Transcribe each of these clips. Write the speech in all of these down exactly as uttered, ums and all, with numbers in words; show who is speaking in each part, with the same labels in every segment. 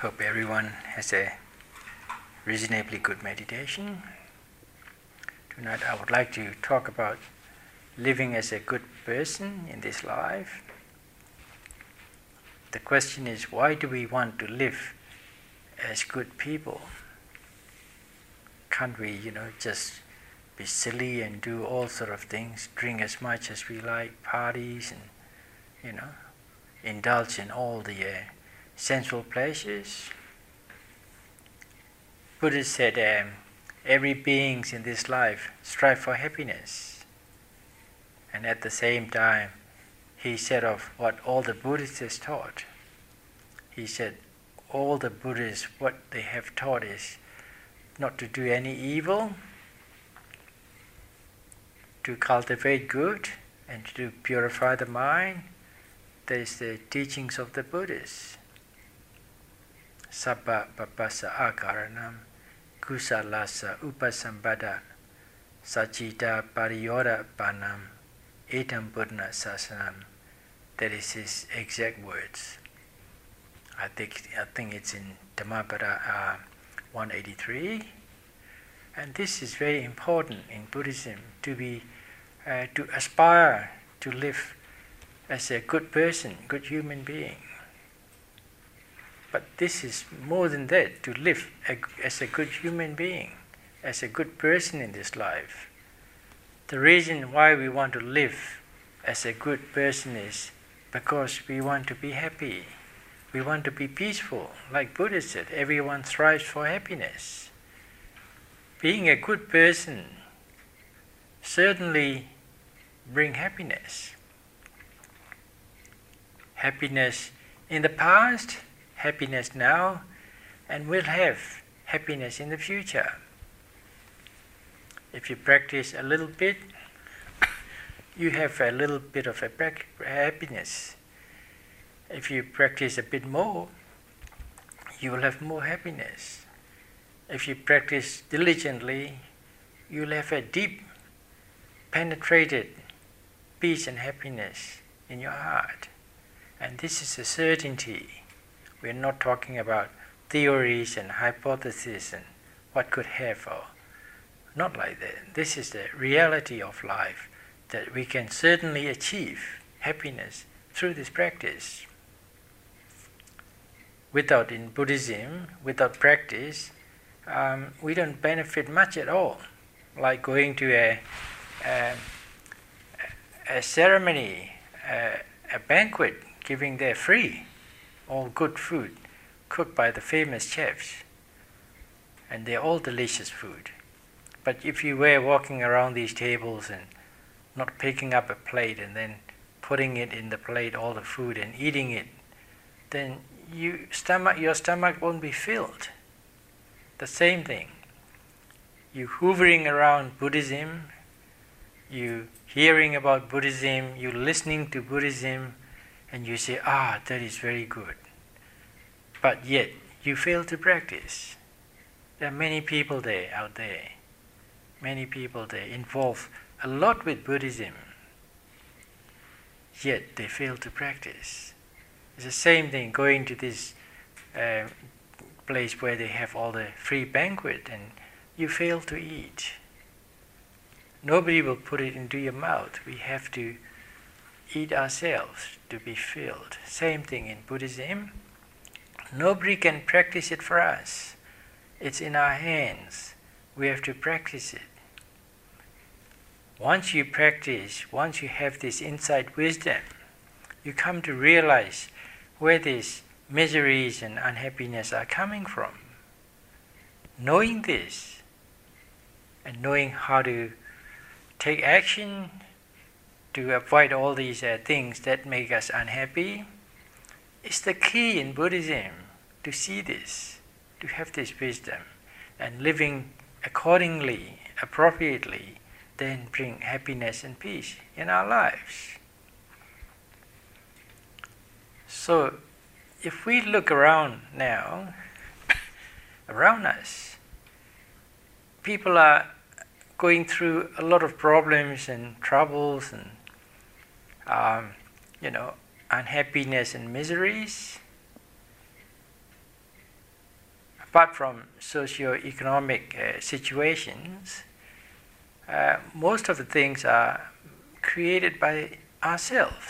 Speaker 1: Hope everyone has a reasonably good meditation. Tonight I would like to talk about living as a good person in this life. The question is, why do we want to live as good people? Can't we, you know, just be silly and do all sort of things, drink as much as we like, parties, and, you know, indulge in all the uh, sensual pleasures? Buddha said, um, every being in this life strive for happiness. And at the same time, he said of what all the Buddhists taught. He said, all the Buddhists, what they have taught is not to do any evil, to cultivate good, and to purify the mind. That is the teachings of the Buddhists. Sabba papasa akaranam kusalasa upasambada sachita pariyoda panam etam buddha sasanam. That is his exact words. I think I think it's in Dhammapada uh, one eighty-three. And this is very important in Buddhism, to be uh, to aspire to live as a good person, good human being. But this is more than that, to live a, as a good human being, as a good person in this life. The reason why we want to live as a good person is because we want to be happy. We want to be peaceful. Like Buddha said, everyone strives for happiness. Being a good person certainly brings happiness. Happiness in the past, happiness now, and will have happiness in the future. If you practice a little bit, you have a little bit of a happiness. If you practice a bit more, you will have more happiness. If you practice diligently, you will have a deep, penetrated peace and happiness in your heart. And this is a certainty. We're not talking about theories and hypotheses and what could have, or not like that. This is the reality of life, that we can certainly achieve happiness through this practice. Without, in Buddhism, without practice, um, we don't benefit much at all. Like going to a, a, a ceremony, a, a banquet, giving there free all good food cooked by the famous chefs, and they're all delicious food. But if you were walking around these tables and not picking up a plate and then putting it in the plate, all the food, and eating it, then you stomach your stomach won't be filled. The same thing. You hovering around Buddhism, you hearing about Buddhism, you listening to Buddhism, and you say, ah, that is very good. But yet, you fail to practice. There are many people there, out there, many people there involved a lot with Buddhism, yet they fail to practice. It's the same thing going to this uh, place where they have all the free banquet and you fail to eat. Nobody will put it into your mouth. We have to eat ourselves to be filled. Same thing in Buddhism. Nobody can practice it for us. It's in our hands. We have to practice it. Once you practice, once you have this insight wisdom, you come to realize where these miseries and unhappiness are coming from. Knowing this and knowing how to take action to avoid all these uh, things that make us unhappy is the key in Buddhism, to see this, to have this wisdom, and living accordingly, appropriately, then bring happiness and peace in our lives. So, if we look around now, around us, people are going through a lot of problems and troubles and, um, you know, unhappiness and miseries. apart from socio-economic uh, situations, uh, most of the things are created by ourselves,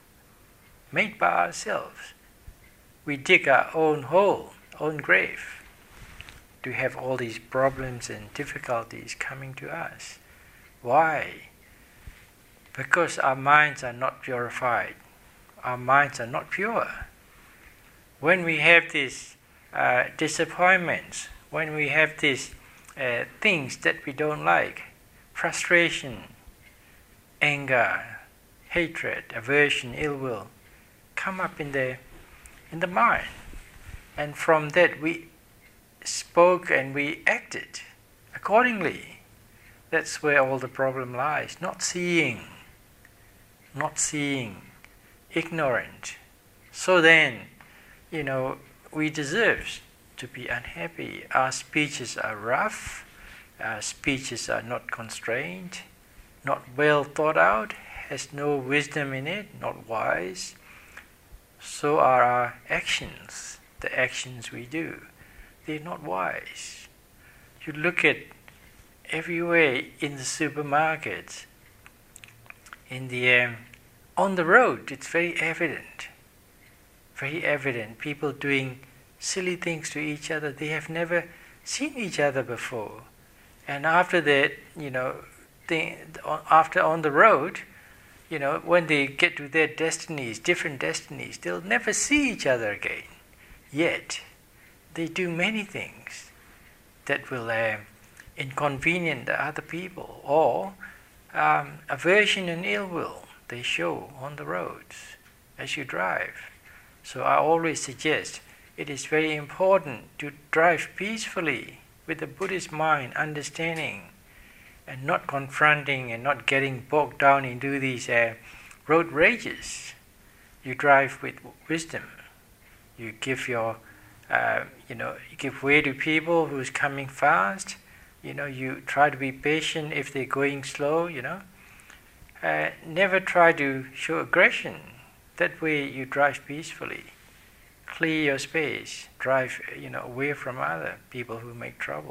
Speaker 1: made by ourselves. We dig our own hole, own grave, to have all these problems and difficulties coming to us. Why? Because our minds are not purified. Our minds are not pure. When we have these uh, disappointments, when we have these uh, things that we don't like, frustration, anger, hatred, aversion, ill will, come up in the in the mind, and from that we spoke and we acted accordingly. That's where all the problem lies. Not seeing, not seeing, ignorant. So then, you know, we deserve to be unhappy. Our speeches are rough, our speeches are not constrained, not well thought out, has no wisdom in it, not wise. So are our actions, the actions we do. They're not wise. You look at everywhere in the supermarkets, in the um, on the road, it's very evident. Very evident. People doing silly things to each other. They have never seen each other before. And after that, you know, they, after on the road, you know, when they get to their destinies, different destinies, they'll never see each other again. Yet, they do many things that will uh, inconvenience the other people, or um, aversion and ill will they show on the roads as you drive. So I always suggest it is very important to drive peacefully with the Buddhist mind, understanding, and not confronting and not getting bogged down into these uh, road rages. You drive with wisdom. You give your, uh, you know, you give way to people who's coming fast. You know, you try to be patient if they're going slow. You know, uh, never try to show aggression. That way, you drive peacefully. Clear your space. Drive, you know, away from other people who make trouble.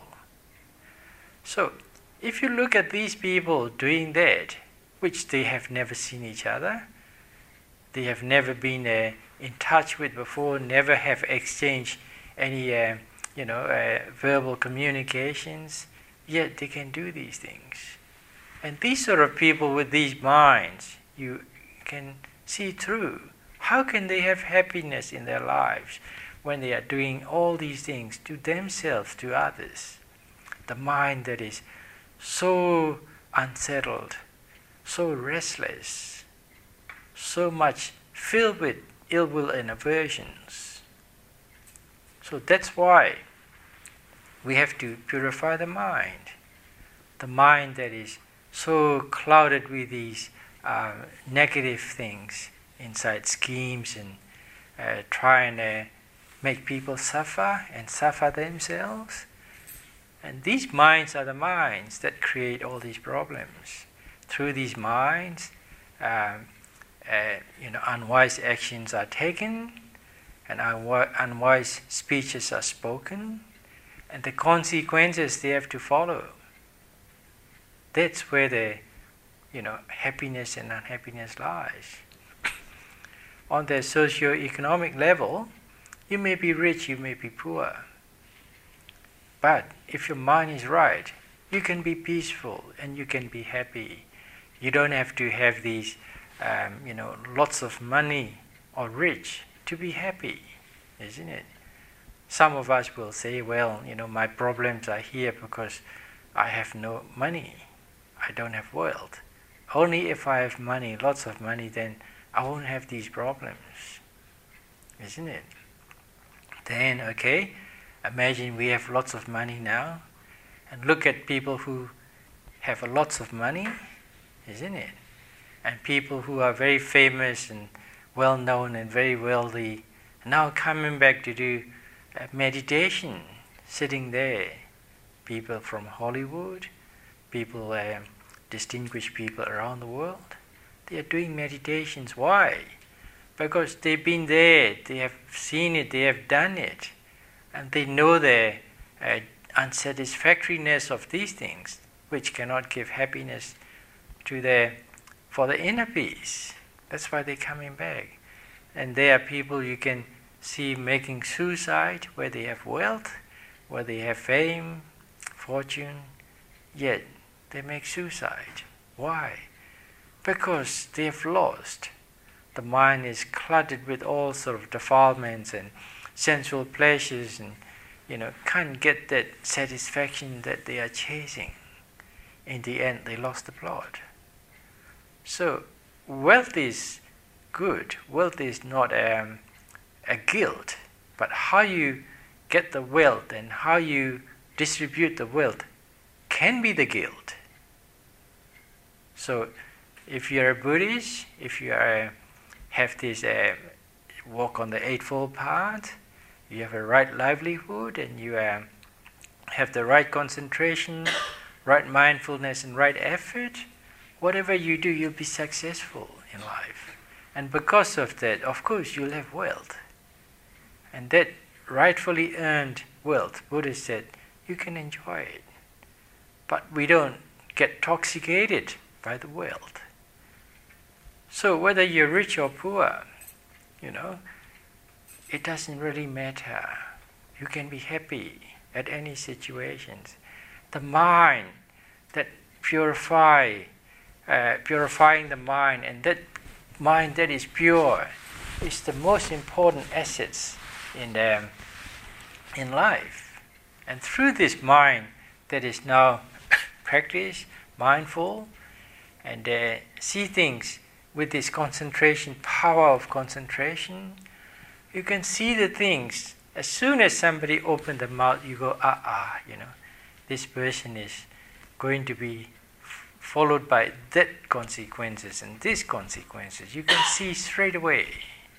Speaker 1: So, if you look at these people doing that, which they have never seen each other, they have never been uh, in touch with before, never have exchanged any, uh, you know, uh, verbal communications, yet they can do these things. And these sort of people with these minds, you can see through. How can they have happiness in their lives when they are doing all these things to themselves, to others? The mind that is so unsettled, so restless, so much filled with ill will and aversions. So that's why we have to purify the mind. The mind that is so clouded with these uh, negative things inside, schemes, and uh, try and uh, make people suffer and suffer themselves. And these minds are the minds that create all these problems. Through these minds, um, uh, you know, unwise actions are taken, and unwi- unwise speeches are spoken, and the consequences they have to follow. That's where the, you know, happiness and unhappiness lies. On the socio-economic level, you may be rich, you may be poor. But if your mind is right, you can be peaceful and you can be happy. You don't have to have these, um, you know, lots of money or rich to be happy, isn't it? Some of us will say, well, you know, my problems are here because I have no money. I don't have wealth. Only if I have money, lots of money, then I won't have these problems, isn't it? Then, okay, imagine we have lots of money now, and look at people who have lots of money, isn't it? And people who are very famous and well-known and very wealthy, now coming back to do uh, meditation, sitting there. People from Hollywood, people, uh, distinguished people around the world, they are doing meditations. Why? Because they've been there, they have seen it, they have done it. and they know the uh, unsatisfactoriness of these things, which cannot give happiness to their for the inner peace. That's why they're coming back. And there are people you can see making suicide where they have wealth, where they have fame, fortune, yet they make suicide. Why? Because they have lost. The mind is cluttered with all sort of defilements and sensual pleasures, and you know, can't get that satisfaction that they are chasing. In the end, they lost the plot. So, wealth is good. Wealth is not um, a guilt, but how you get the wealth and how you distribute the wealth can be the guilt. So, if you're a Buddhist, if you are, have this uh, walk on the Eightfold Path, you have a right livelihood, and you uh, have the right concentration, right mindfulness, and right effort, whatever you do, you'll be successful in life. And because of that, of course, you'll have wealth. And that rightfully earned wealth, Buddha said, you can enjoy it. But we don't get intoxicated by the wealth. So whether you're rich or poor, you know, it doesn't really matter. You can be happy at any situations. The mind that purify, uh, purifying the mind, and that mind that is pure is the most important assets in the, in life. And through this mind that is now practiced, mindful, and uh, see things with this concentration, power of concentration, you can see the things. As soon as somebody opens the mouth, you go, ah, ah, you know, this person is going to be f- followed by that consequences and these consequences. You can see straight away.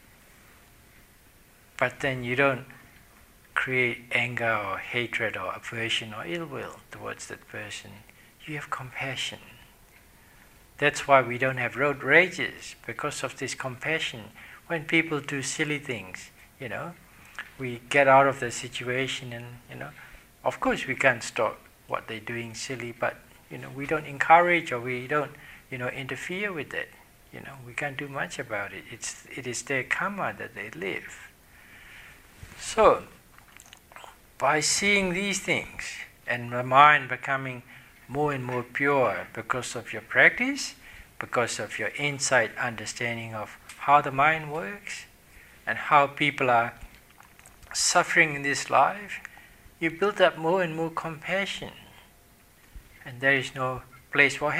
Speaker 1: But then you don't create anger or hatred or aversion or ill will towards that person. You have compassion. That's why we don't have road rages, because of this compassion. When people do silly things, you know, we get out of the situation, and, you know, of course we can't stop what they're doing silly, but, you know, we don't encourage or we don't, you know, interfere with it. You know, we can't do much about it. It's, it is their karma that they live. So, by seeing these things and the mind becoming more and more pure because of your practice, because of your insight understanding of how the mind works and how people are suffering in this life, you build up more and more compassion. And there is no place for